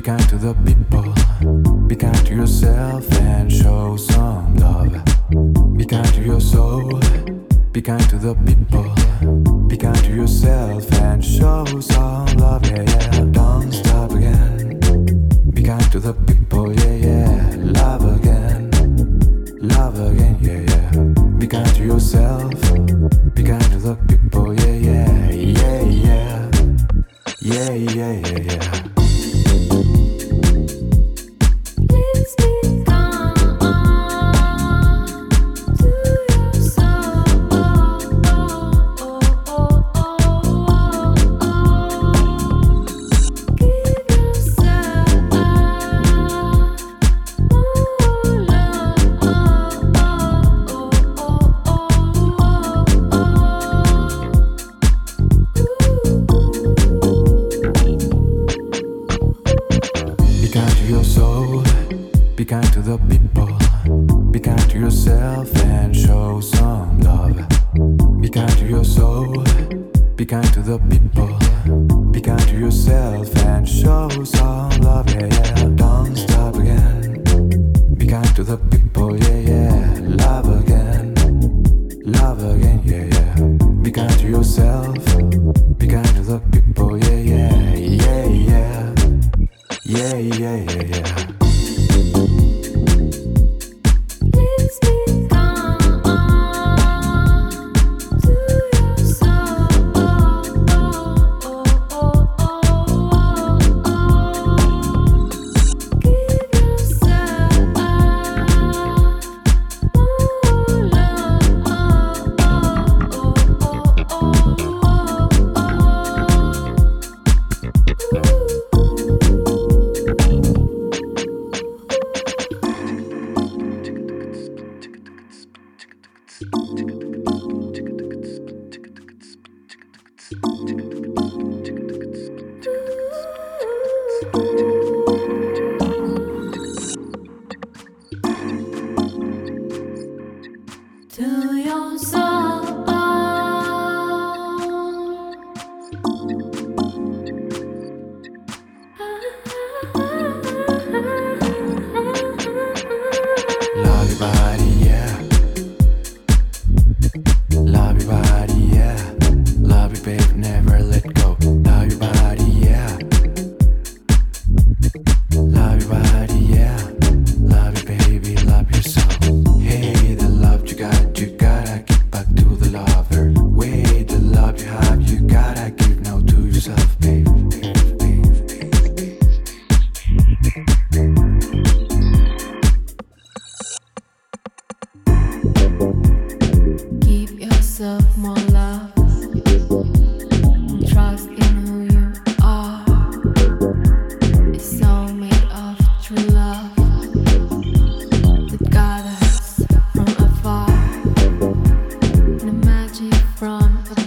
kind to the people. Be kind to yourself and show some love. Be kind to your soul. Be kind to the people. Be kind to yourself and show some love. Yeah, yeah. Don't stop again. Be kind to the people. Yeah, yeah. Love again. Love again. Yeah, yeah. Be kind to yourself. Be kind to the people. Yeah, yeah. Yeah, yeah. Yeah, yeah, yeah, yeah. Be kind to the people. Be kind to yourself and show some love. Be kind to your soul. Be kind to the people. Be kind to yourself and show some love. Yeah, yeah. Don't stop again. Be kind to the people. Yeah, yeah. Love again. Love again. Yeah, yeah. Be kind to yourself. Be kind to the people. Yeah, yeah. Yeah, yeah. Yeah, yeah, yeah, yeah. From